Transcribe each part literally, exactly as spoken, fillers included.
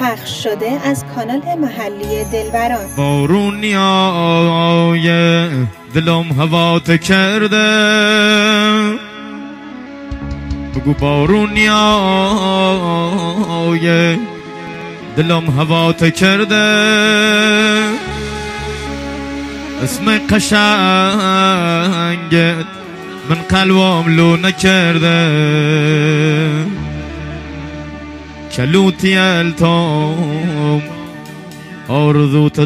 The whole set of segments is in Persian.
پخش شده از کانال محلی دلبران. بارونیای دلم هوات کرده، بگو بارونیای دلم هوات کرده، اسم قشنگت من قلبم لو نکرده، کلوتی التام آرزوت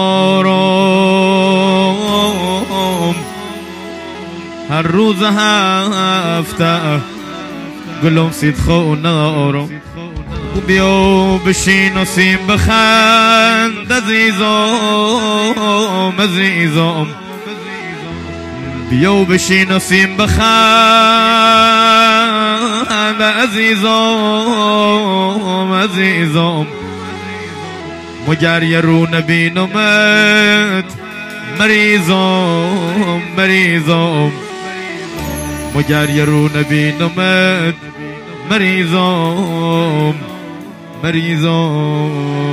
دارم، هر روز هفته گلم سید خونارم، بیا بشین و سیم بخند عزیزم عزیزم، بیا بشین و سیم بخند عزیزم عزیزم، مگر یه رو نبینمت مریضم مریضم، مگر یه رو نبینمت مریضم مریضم.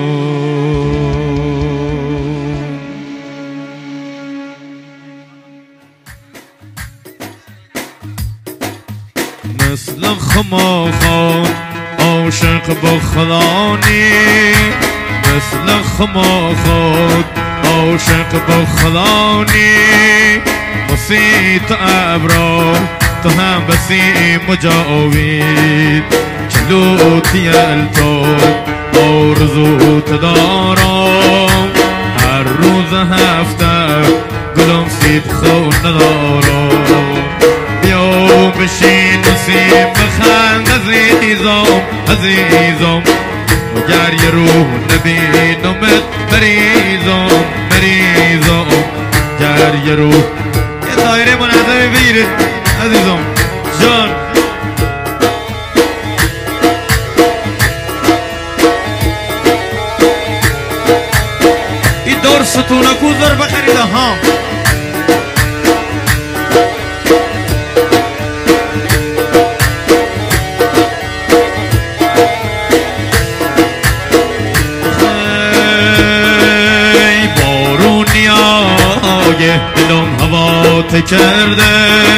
مثل خماخان عاشق با خلانی، مثل خماخان عاشق با خلانی، مسیط ابرا تو هم بسیم مجاوید، کلوتی التاب آرزوت دارم، هر روز هفته گلم سید خون ندارم، بیا بشین و سیم بخند عزیزم عزیزم، مگر یه روح نبینمت مریضم مریضم، گر یه روح یه دایره منظمی بگیرید عزیزم جان. این دور ستونه کوزر بخریده ها، ای بارونیای دلم هوات کرده،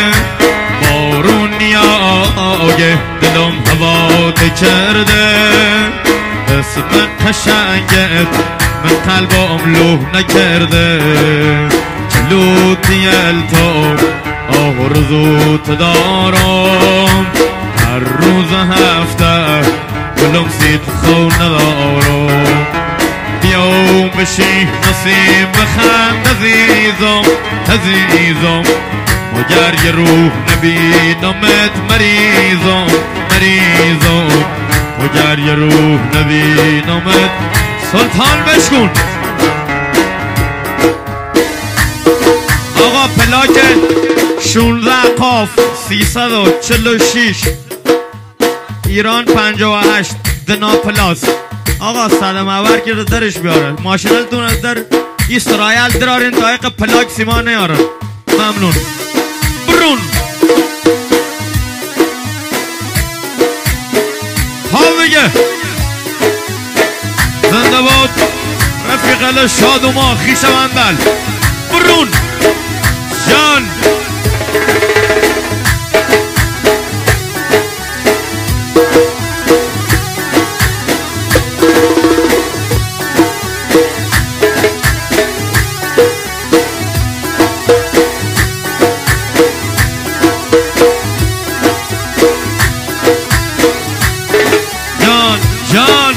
بارونیای دلم هوات کرده، اسم قشنگت من قلبم لو نکرده، کلوتی التاب آرزوت دارم، هر روز هفته گلم سید خون ندارم، بیا بشین نصیب بخند عزیزم عزیزم، مگر یه روح نبینمت مریضم مریضم، مگر یه روح نبینمت. سلطان بشکن آقا، پلاک شونزده قاف سیصد و چل و شش ایران پنجاه و هشت دنا پلاس. آقا صدم اول که درش بیاره ماشینالتون از در استرایل درارین تایق پلاک سیما نیارن. ممنون. برون حال بگه زنده باد رفیق شاد و ما خیش وندل. برون جان جان جان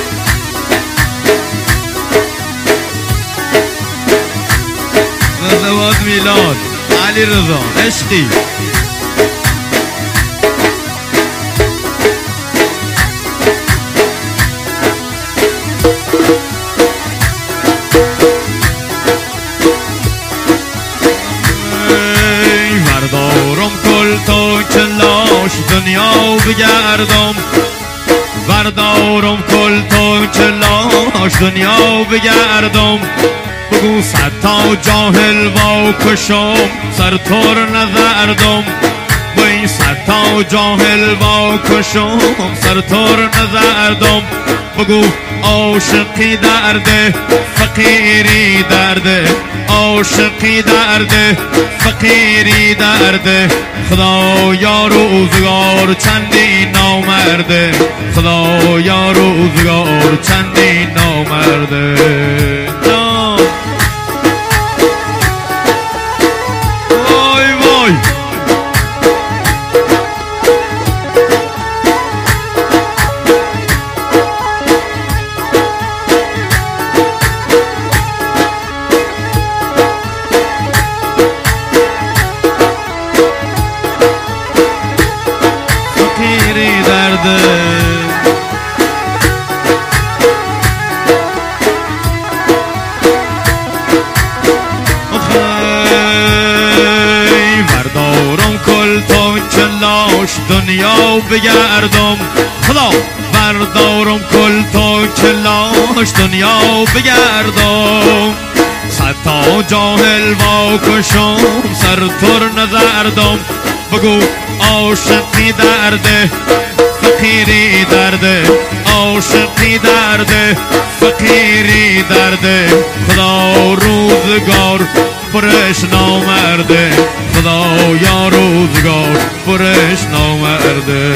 زندباد میلاد علی رضا عشقی. بردارم کل تا کلاش دنیا بگردم، بردارم کل تا کلاش دنیا بگردم، بگو صد تا جاهل با کشم سر تور نزردم، وی صد تا جاهل با کشم سر تور نزدم بگو عاشقی درده فقیری درده عاشقی درده فقیری درده خدایا روزگار چندی نامرده خدایا روزگار چندی نامرده وای وای فقیری درده دنیا بگردم خدا بردارم کل تا کلاش دنیا بگردم صد تا جاهل با کشم سر تر نزردم بگو عاشقی درده فقیری درده عاشقی درده فقیری درده خدا روزگار پرش نامرده خدا یا روزگار پرش نامرده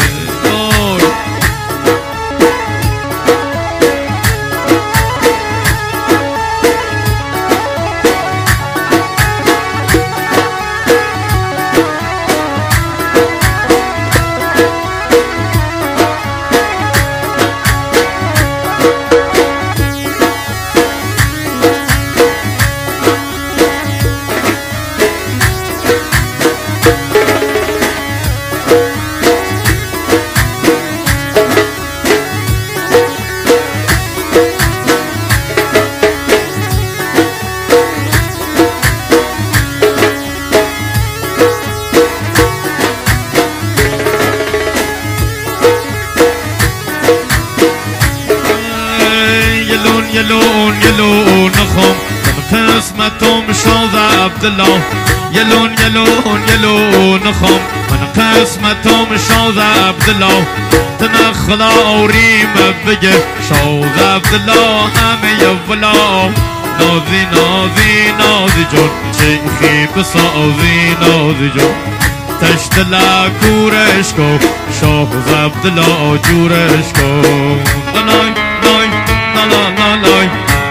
یلون یلون نخم من قسمتم شاز عبدالله یلون یلون یلون نخم من قسمتم شاز عبدالله تن خدا اوریم بگه شاز عبدالله همه یولا نازی نازی نازی جون شیخی بسازی نازی جون تشتلا کورش کو شاز عبدالله جورش کو نای نای لا لا لا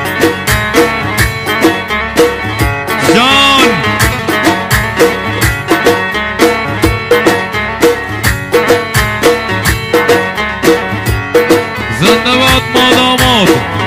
جان زندباد مادامات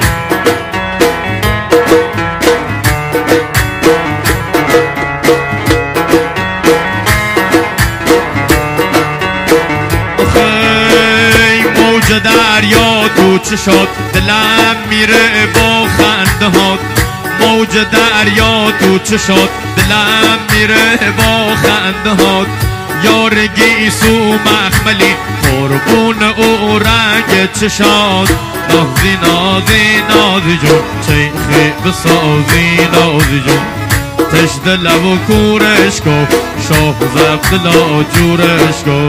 موج دریا تو چه شد دلم میره با خنده هات موج دریا تو چه شد دلم میره با خنده هات یارگی سو مخملی قربون او رنگ چشاد نازی نازی نازی جون چیخی بسازی نازی جون تشت لب و کورش کو شاه زبدلا جورش کو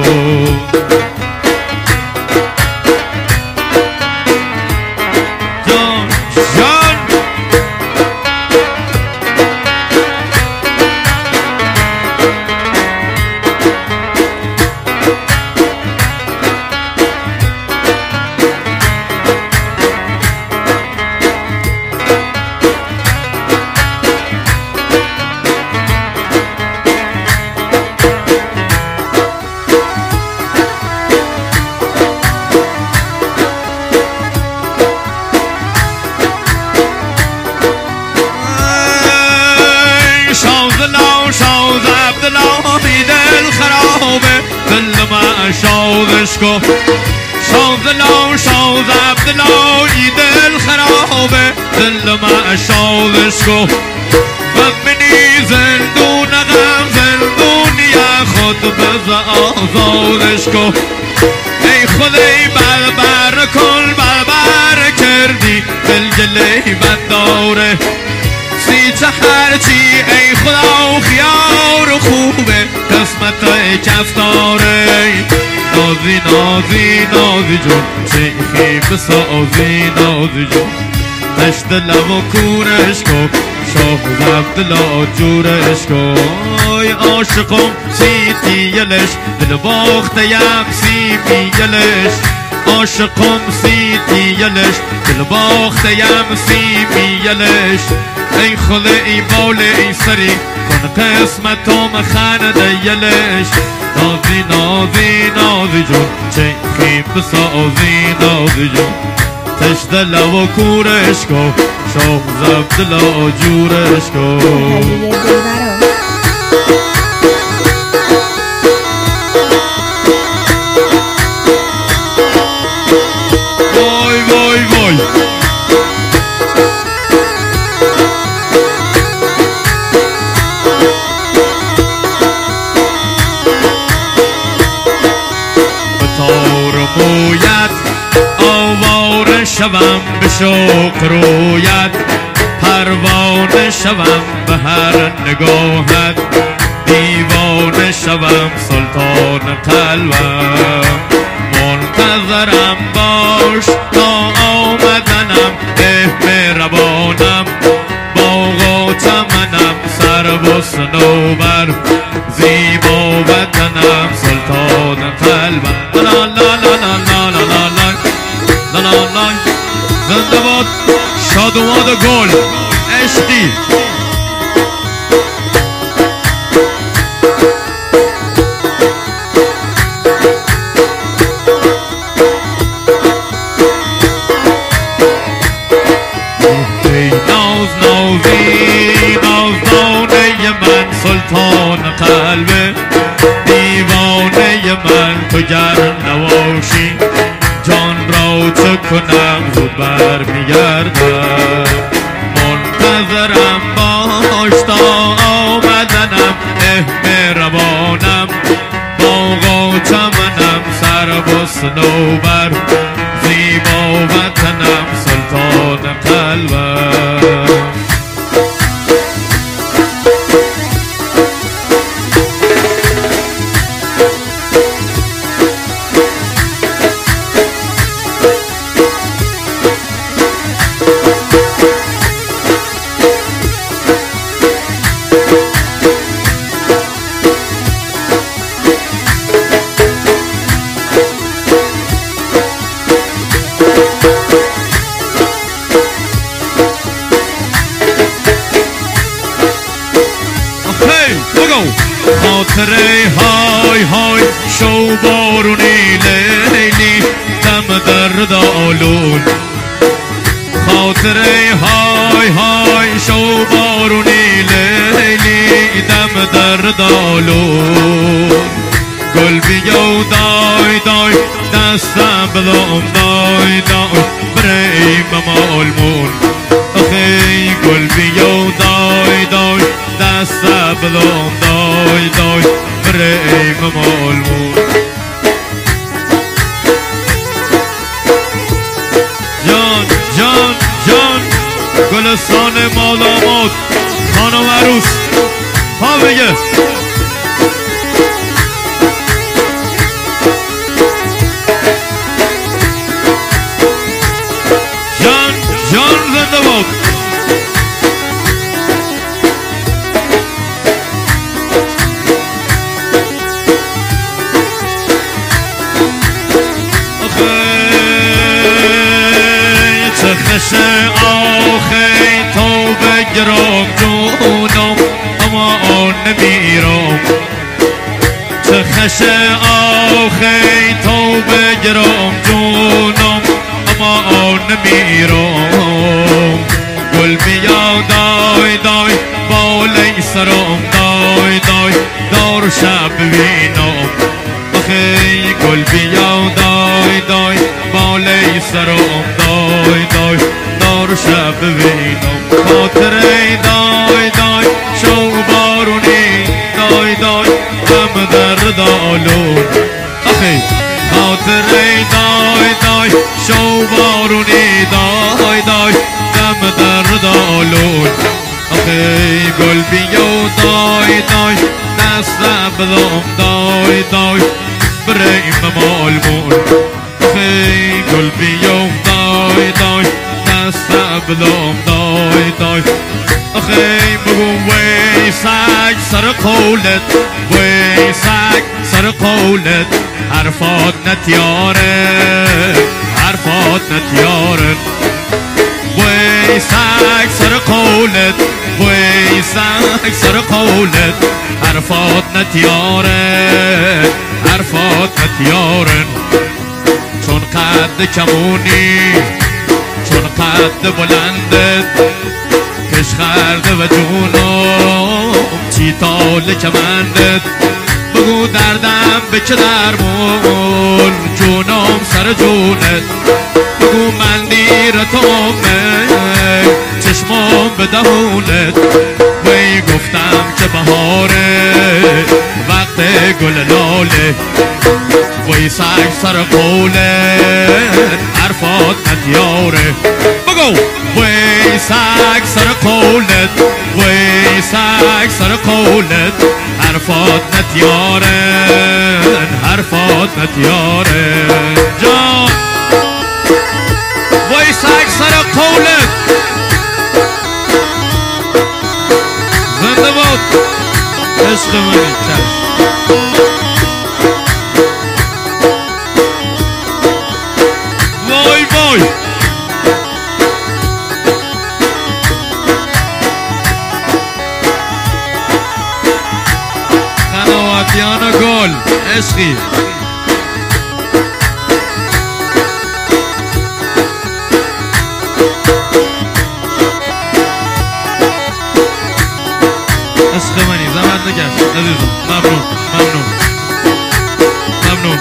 شاوش کو شاز لو شاز عبدالله ای دل خرابه دل ما شاوش کو ببینی زندون غم زندونی خود بز آزادش کو ای خدای بربر کن بربر کردی دل گلی بنداره سی چه هرچی ای خدا خیار خوبه قسمت قسمت کفتاره نازی نازی نازی جون شیخی بسازی نازی جون تشت لب و کورش کن شاه زبدلا جورش کن عاشقم سیتی یلش دل باختیم سیمی یلش عاشقم سیتی یلش دل باختیم سیمی یلش ای خله ای باله ای سری کن قسمتم خنده یلش نازی نازی نازی جون چیخی بسازی نازی جون تشت لب و کورش کن شاه زبدلا جورش کن محلی دلبران وای وای وای بطور مویت آواره شوم به شوق رویت پروانه شوم به هر نگاهت دیوانه شوم سلطان قلبم منتظرم باش تا آمدنم مهربانم باغ و چمنم سرو و صنوبر زیبا وطنم سلطان قلبم لا لا لا لا لا لا لا لا لا لا زنده باد شادومان گل عشقی ناز نازی نازدانه من سلطان قلبه دیوانه من تو گر نباشی جان را چه کنم زود برمیگردم منتظرم باش تا آمدنم مهربانم باغ و چمنم سرو و صنوبر زیبا وطنم سلطان قلبم خاطره های های شو بارونی لیلی دم درد آلون خاطره های های شو بارونی لیلی دم درد آلون گل بیو دای دای دستم بدم دای دای برای ممالمون آخی گل بیو دای دای دستم بدم دای دای برای ممالمون جان جان جان گلستان مادامات خانم عروس ها بگه جان جان زنده باد خش آخی تو بگرم جونم اما آن نمیرم چه خش آخی تو بگرم جونم اما آن نمیرم گل بیا دای دای بالای سرم دای دای دار شب ببینم آخی گل بیا دای دای بالای سرم دای دای دار شب ببینم خاطره دای دای شو بارونی دای دای غم درد آلون آخی خاطره دای دای شو بارونی دای دای غم درد آلون آخی گل بیو دای دای دست بدم دای دای بریم مالمون خی گل بیوم دای دای دست بدم دای دای خی بگو وی سگ سر قولت وی سگ سر قولت حرفات نتیاره حرفات نتیاره وی سگ سر قولت وی سگ سر قولت حرفات نتیاره حرفات نتیاره چون قد کمونی چون قد بلندت کش خرده و جونم چی تال کمندت بگو دردم به چه درمون جونم سر جونت بگو من دیر تومه چشمم به دهونت وی گفتم که بهاره وقت گل لاله وی سگ سر قولت حرفات نتیاره بگو وی سگ سر قولت وی سگ سر قولت حرفات نتیاره حرفات نتیاره جان وی سگ سر قولت زنده باد عشق منی چشم وای وای قنواتیان گل عشقی عشق منی زحمت نکش عزیزم ممنون ممنون ممنون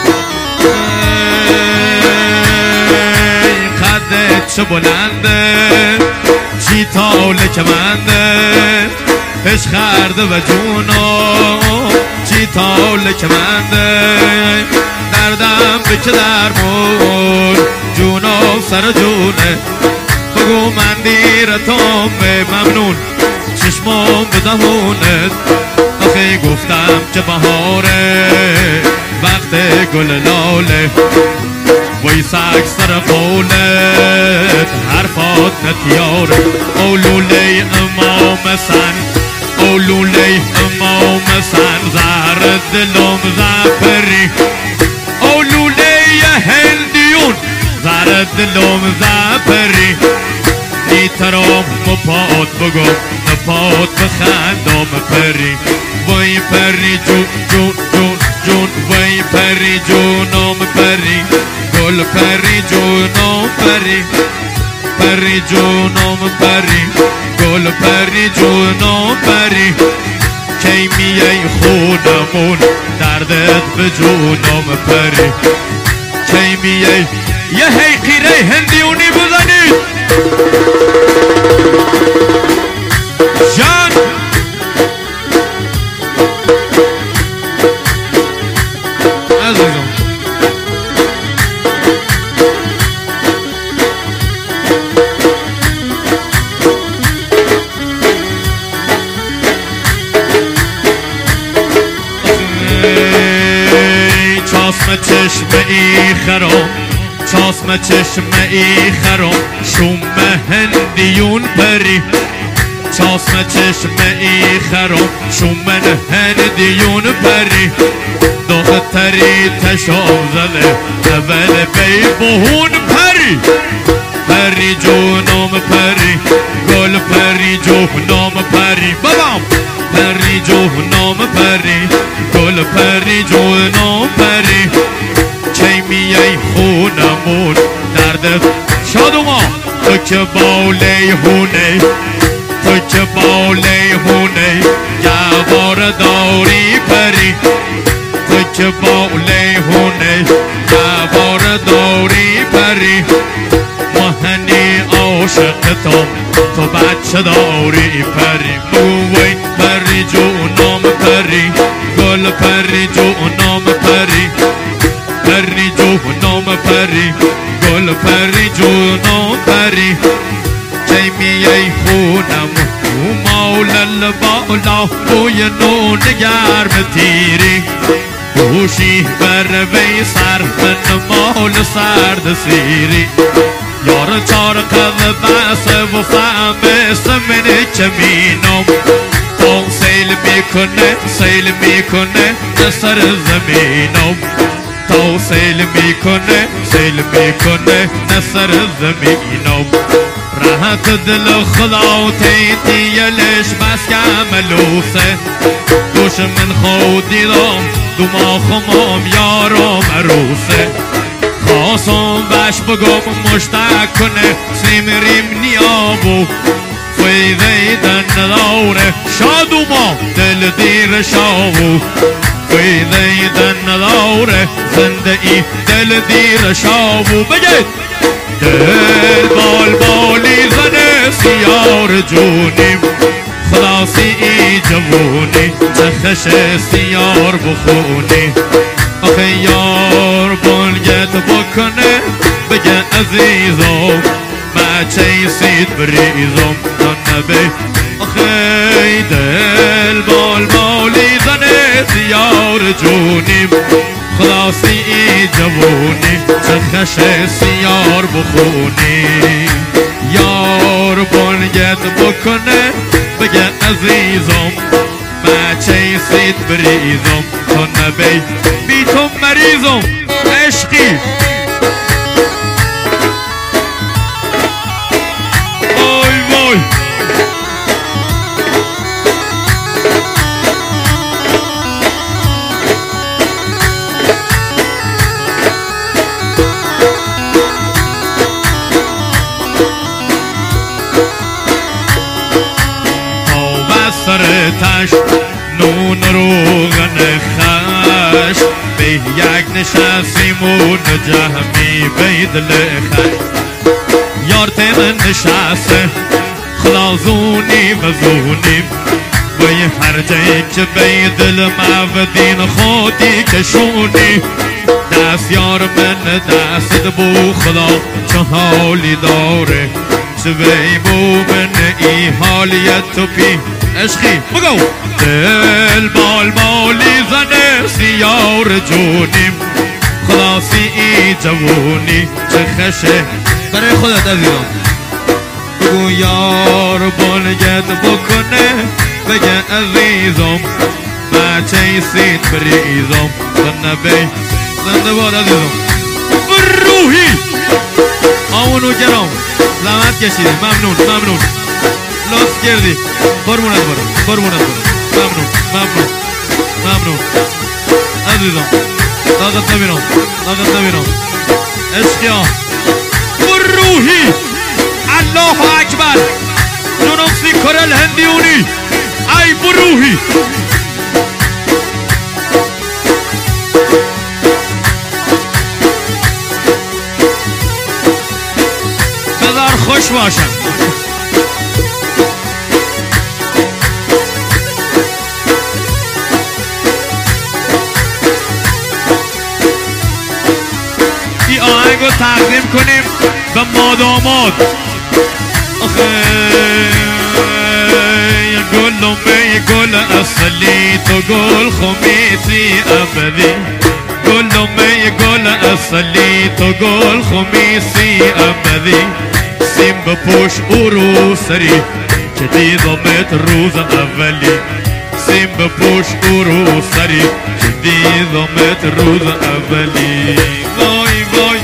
قدت چه بلنده چی تاله کمنده عشق خرده و جونم چی تاله کمنده دردم به که درمون جونم سر جونه بگو من دیرتم ممنون چشمم به دهونت آخه گفتم که بهاره وقت گل لاله وی سگ سر قولت حرفات نتیاره اولولی امام سن اولولی امام سن زهر دلم زفری اولولی هندیون زهر دلم زفری نیترام مپاد بگم نپاد بخندم پری وی پری جون جون جون جون وی پری جونم پری گل پری جونم پری پری جونم پری گل پری جونم پری کی میای خونمون دردت به جونم پری کی میای یه هی خیره هندیونی بزنید جان عزیزم چشم چشم ای خرام چشم چشم ای خرام شوم هندیون پری چشم چشم ای خرام شوم هندیون پری دختری تشام زده اول بی بهون پری پری جونم پری گل پری جونم پری بابام پری جونم پری گل پری جونم پری چی میای خونمون درد شادوما تو که بالی هونه تو که بالی هونه گوار داری پری تو که بالی هونه گوار داری پری مهنی عاشقتم تو بچه داری پری بوی پری جونم پری گل پری جونم پری پری جونم پری گل پری جونم پری کی میای خونم و مولا لبا بالا بوی نون گرم تیری گوشی بر وی سر من مال سرد سیری یار چارقد بس و فهمست من کمینم تا سیل میکنه سیل میکنه سر زمینم تا سیل میکنه سیل میکنه سر زمینم راحت دل خدا تیتیلش بس که ملوسه دشمن خود دیدم دو خمام یارم عروسه خواستم بش بگم مشتاق کنه سیمریم نیابو فیده دن نداره شادوما دل دیر شاو فیده دن نداره زنده ای دل دیر شاو بگید دل بال بالی زنه سیار جونیم خلاصی ای جوونی چخش سیار بخونی آخه یار بلگت بکنه بگه عزیزم بچه سید بریزم تا نبی آخه دل بال بالی زنه سیار جونیم خلاصی ای جوونی چخش سیار بخونی یار بلگت بکنه بگه عزیزم بچه سید بریزم تا نبی بی تو مریضم عشقی وای وای سر تش نون روغن خش به یک نشستیمون جهمی بیدل خش یار تیمن نشسته خلازونی و زونیم وی هر جایی که بیدل مودین خودی کشونی دست یار من دست بو خدا چه حالی داره چه وی مومن ای حالیت تو پی عشقی بگو دل بال بالی زنه سیار جونیم خلاصی ای جوونی چه خشه برای خودت عزیزم بگو یار بلگت بکنه بگه عزیزم بچه سید بریزم زنبی زنده باد عزیزم روحی آمونو گرام زحمت کشیدی ممنون ممنون لطف کردی قربونت برم قربونت برم ممنون ممنون ممنون عزیزم طاقت نبینم طاقت نبینم عشقی ها روحی الله اکبر جنوبسی کرل هندیونی ای بروحی بذار خوش باشم این آهنگ رو تقدیم کنیم به مادامات آخه گلم ای گل اصلی تو گل خمیسی ابدی گلم ای گل اصلی تو گل خمیسی ابدی سیم بپوش او رو سری که دیدمت روز اولی سیم بپوش او رو سری که دیدمت روز اولی وای وای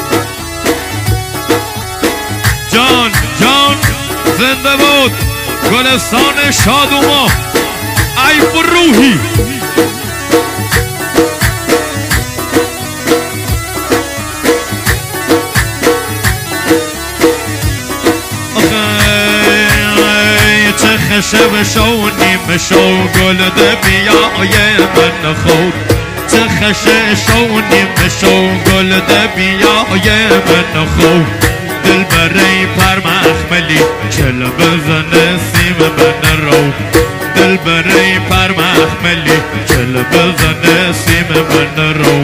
جان جان زنده بود گلستان شادوما ای بروحی چه خشه بشو نیم شو گل ده بیای من خود چه خشه شو نیم شو گل ده بیای من خود دل برای پر مخملی چل بزنه سیم من رو دل برای پر مخملی چل بزنه سیم من رو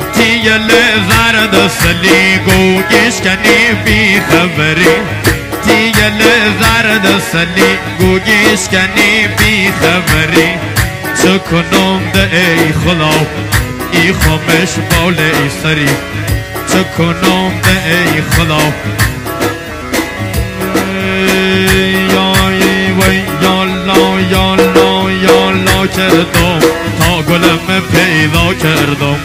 تیل زرد سلی گو گشکنی بی خبری گل زرد سلی گوگیش کنی بی خبری چه کنم ده ای خلا ای خامش بال ای سری چه کنم ده ای خلا یای وی یالا یالا یالا کردم تا گلم پیدا کردم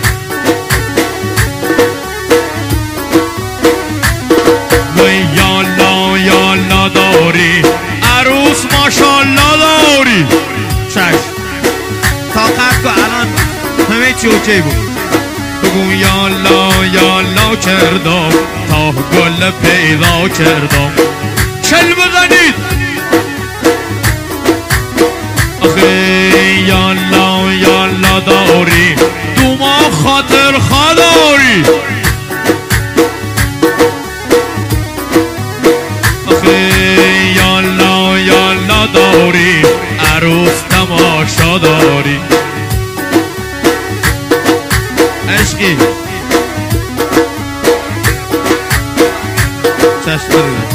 وی یالا یالا داری عروس ماشالله داری چشم طاقت که الان همه چی اوکی بود بگو یالا یالا کردم تا گل پیدا کردم چل بزنید آخه یالا یالا داری دوما خاطر خداری آخه یالا یالا داری عروس تماشا داری عشقی چشم بزنید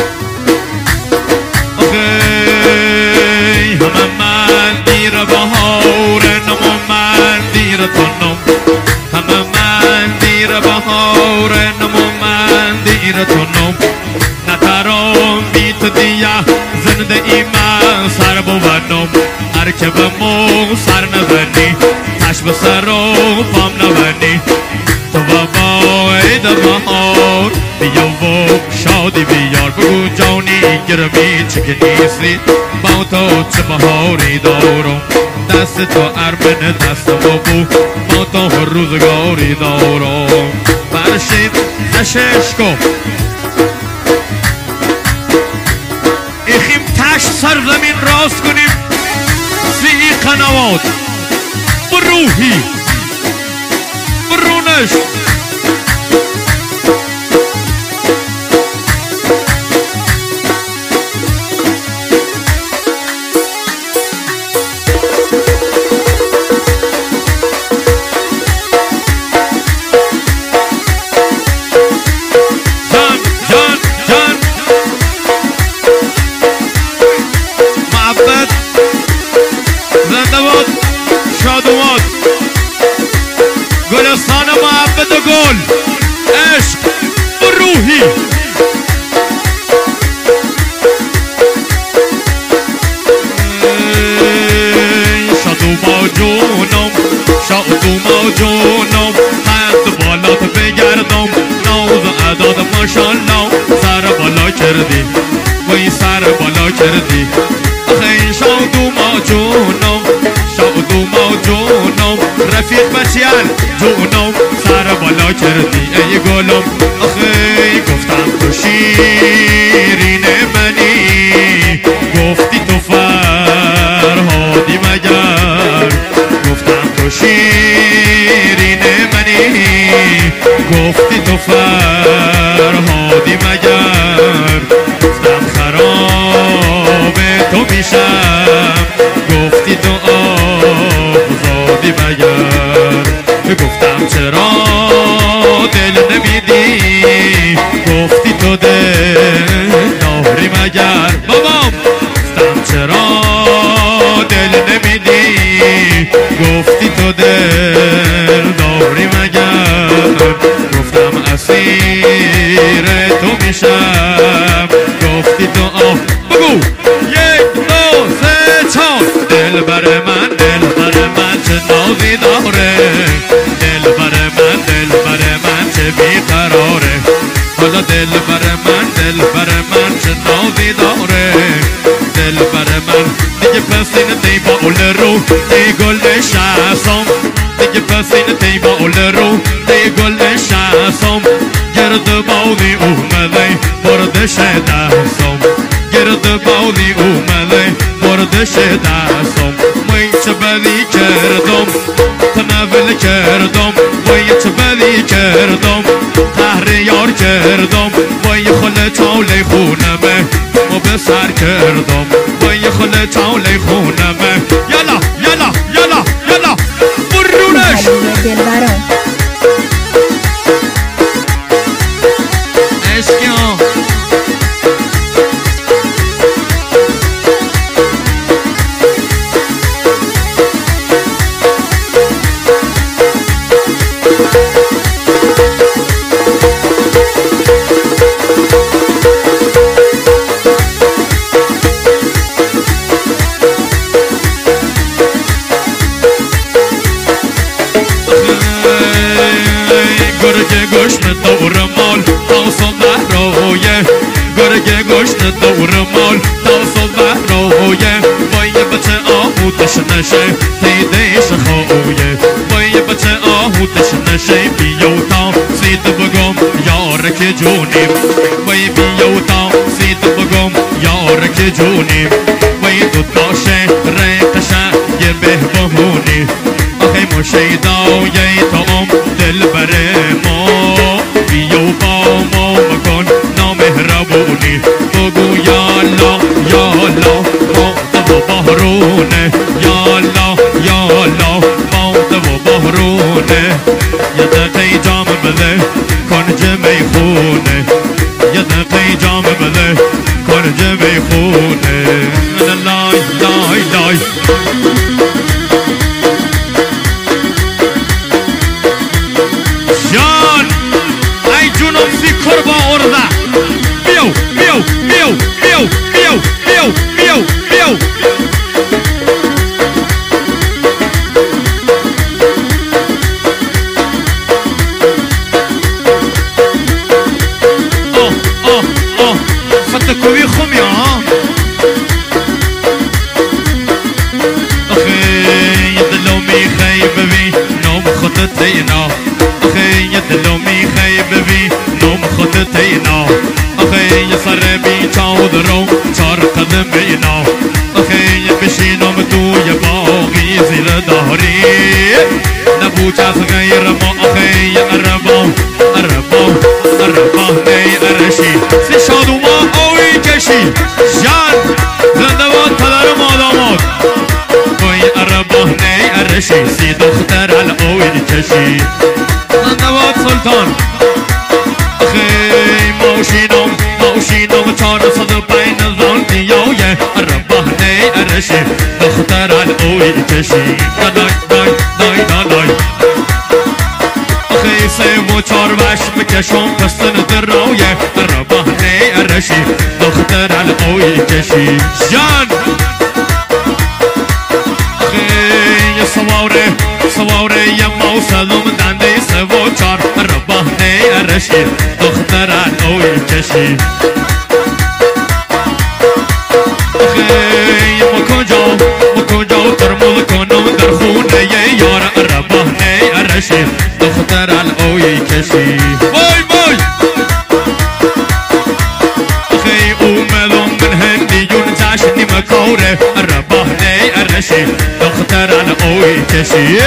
همه من دیر بهار نمو من دیر تنم همه من دیر بهار نمو من دیر تنم نترام بیت دیه زنده ای من سر بودنم ارکب مو سر نزنی تش به سر و پام نبنی تو باید بهار بیا و شادی بیار بگو جانی گرمی چه نیستی با تو چه بهاری دارم دست تو ارمن دست بابو با تو روزگاری دارم برشید نشش کن ایخیم تش سرزمین راست کنیم سی قنوات بروحی برونش گلستان محبت و گل عشق و روحی شادوما جونم شادوما جونم هند بالات بگردم نوز عداد ماشالله سر بالا کردی وی سر بالا کردی آخه شادوما جونم شادوما جونم رفیق بچیان جونم سر بالا کردی ای گلم آخه گفتم تو شیرین منی گفتی تو فرهادی مگر گفتم تو شیرین منی گفتی تو فرهادی مگر گفتم خراب تو میشم گفتی تو آزادی مگر گفتم چرا دل نمیدی گفتی تو دل داری مگر بابام گفتم چرا دل نمیدی گفتی تو دل داری مگر گفتم اسیر تو میشم گفتی تو آه بگو یک دو سه چهار دل بر من دل بر من چه نازی داره دل بر من دل بر من چه بیقراره حالا دل بر من دل بر من چه نازی داره دل بر من دیگه پس این تی با اول رو تی گل شاسم دیگه پس این تی با اول رو تی گل شاسم گرد باودی اومده بردش دستم گرد باودی اومده بردش دستم وی چه بدی کردم تنول کردم وی چه بدی کردم قهر یار کردم وی خل چاله خونمه و به سر کردم وی خل چاله خونمه یلا یلا یلا یلا برونش دلبران عشقی ها دور مال تاسو بهرویه گرگ گشت دور مال تاسو بهرویه وای بچه آهوتش نشه تیدش خویه وای بچه آهوتش نشه بیو تا سید بگم یار که جونیم وای بیو تا سید بگم یار که جونیم وای دو تاشه ریتشه یه به بهونی آخی مشیدای تا ام دل بره ما بیو با ما مکن نامهربونی بگو یالا یالا ماده و بحرونه یالا یالا ماده و بحرونه یه دقیقی جام بده کنج میخونه یه دقیقی جام بده کنج میخونه لای لای لای جان ای جونم سی کربا ارده بیو بیو بیو بیو بیو بیو بیو بیو آه آه آه فتکوی خومی ها آخی دلو میخی ببین نام خودت اینا آخی دلو میخی ببین نام خودت اینا آخی سر بی چاود رو چار قدم اینا آخی بشینم توی باقی زیر داری نبوچ از غیر ما آخی عربا عربا عربا نی ارشی سی شادو ما اوی کشی جان زنده باد پدر ماداماد توی عربا نی ارشی سی دختر الاوی کشی زنده باد سلطان آخی موشینم موشینم چار صد پین زن دیویه عربا نی ارشی دختر الاوی کشی دای دای دای دای آخی سه و چار وش بکشم پستن در رویه عربا نی ارشی دختر الاوی کشی جان آخی سواره سواره یه موسلم دنده سه و چار عربا نی ارشی دختر الاوی کشی آخی مکجا مکجا ترمول کنم در خونه یار عربا نی ارشی دختر الاوی کشی وای وای آخی اومدم من هندیون جشنی مکوره عربا نی ارشی دختر الاوی کشی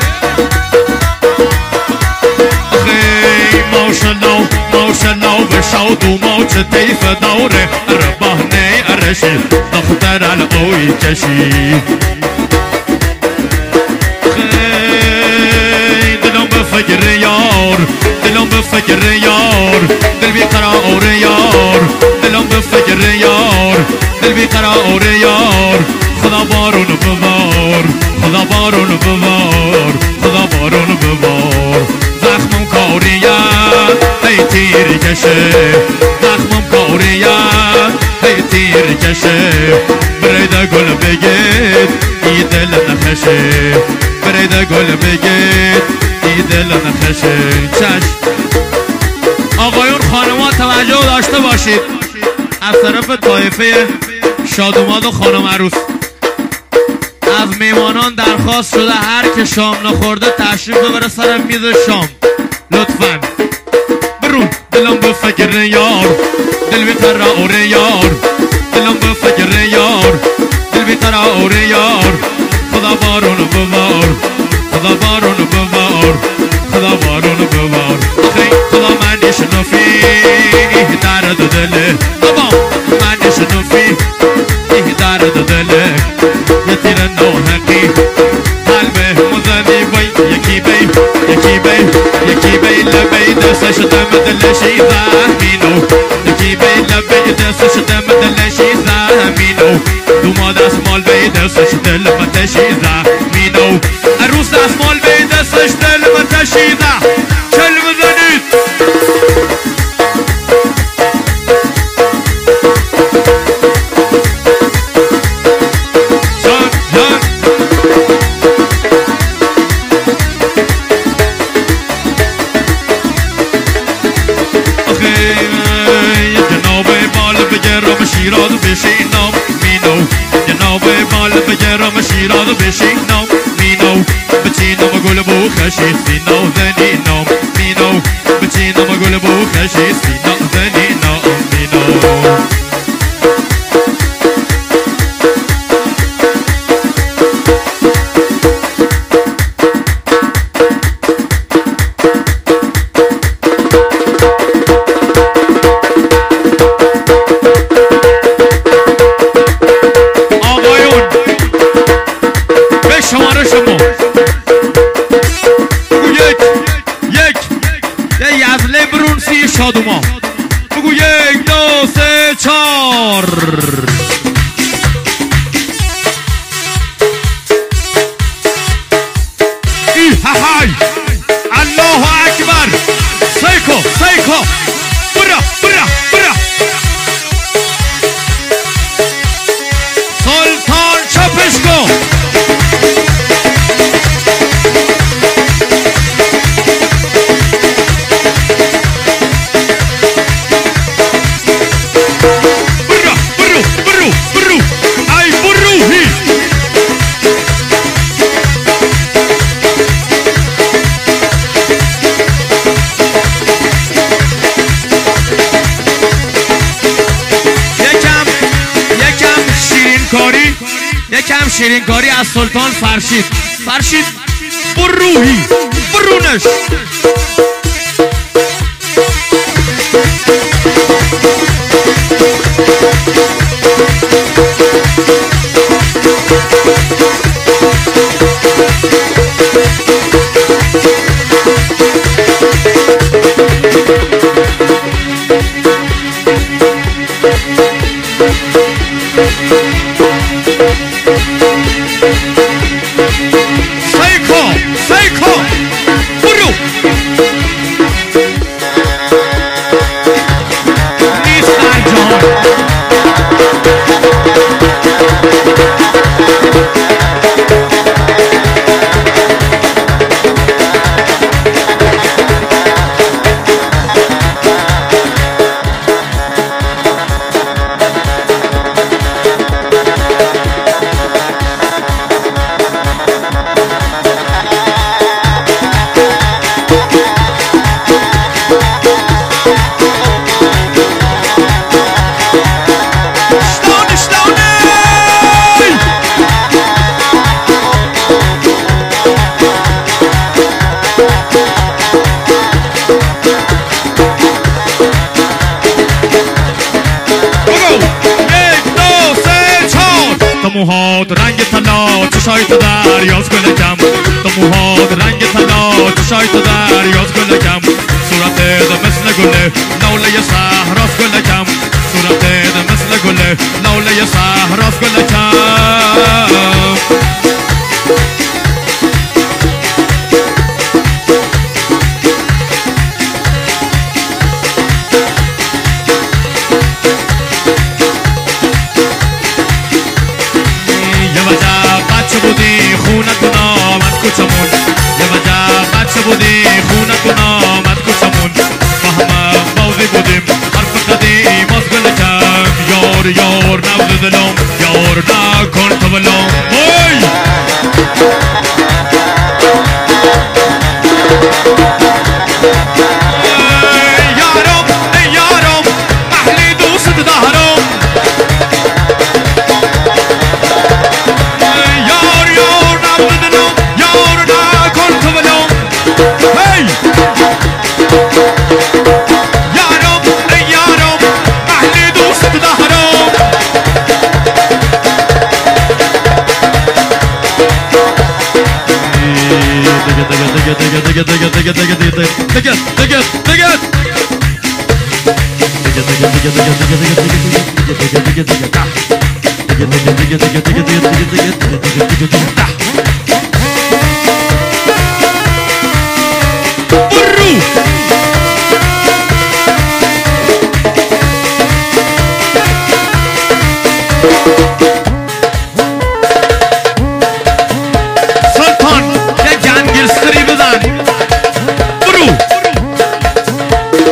آخی ماشالله ماشالله بشاد و موج تیف دوره عربا نی ارشی دختر الاوی کشی دلم بفکر یار دلم بفکر یار دل بی قرار یار دلم بفکر یار دل بی قرار یار خدا بارون ببار خدا بارون ببار خدا بارون ببار زخمم کاریه هی تیر کشه زخمم کاریه هی تیر کشه برده گل بگید ای دل نخشه برده گل بگید ای دل نخشه چشم آقایون خانمان توجه داشته باشید از طرف طایفه شادوماد و خانم عروس از میمانان درخواست شده هر که شام نخورده تشریف ببره سر میز شام لطفاً برو دلم بفکر یار دل بی قرار یار دلم بفکر یار دل بی قرار یار خدا بارون ببار خدا بارون ببار خدا بارون ببار آخی خدا من نشنفی درد دله بابا من نشنفی درد دله یه تیر نوحقی قلبه مزنی بی یکی بی یکی بی یکی بی لبی دستش دم دلشی زمینو یکی بی لبی دستش دم دلشی زمینو دوما دستمال بی دستش دل متشی زمینو عروس دستمال بی دستش دل متشی زمینو چل بزنید بشینم مینو بچینم گل بو خشی سینا زنینم مینو بچینم گل بو خشی سینا زنینم مینو شادوما بگو یک دو سه چار ای های الله اکبر سیکو سیکو برا برا برا سلطان چپش کن یکم شیرین کاری از سلطان فرشید فرشید بروحی برونش موهات رنگ طلا چشای تو دریاز گلکم تو موهات رنگ طلا چشای تو دریاز گلکم صورت ده مثل گله لوله صحراس گلکم صورت ده مثل گله لوله صحراس گلکم کوچمون یه وجب بچه بودی خونتون آمد کوچمون با همه بازی بودیم حرف قدیم از گلکم یار یار نوز دلم یار نکن تو بلم اوی یارم ای یارم اهلی دوست دارم یار یار نوز دلم یارم ای یارم اهلی دوست دارم دیگه دیگه دیگه دیگه دیگه دیگه دیگه دیگه دیگه دیگه دیگه دیگه برو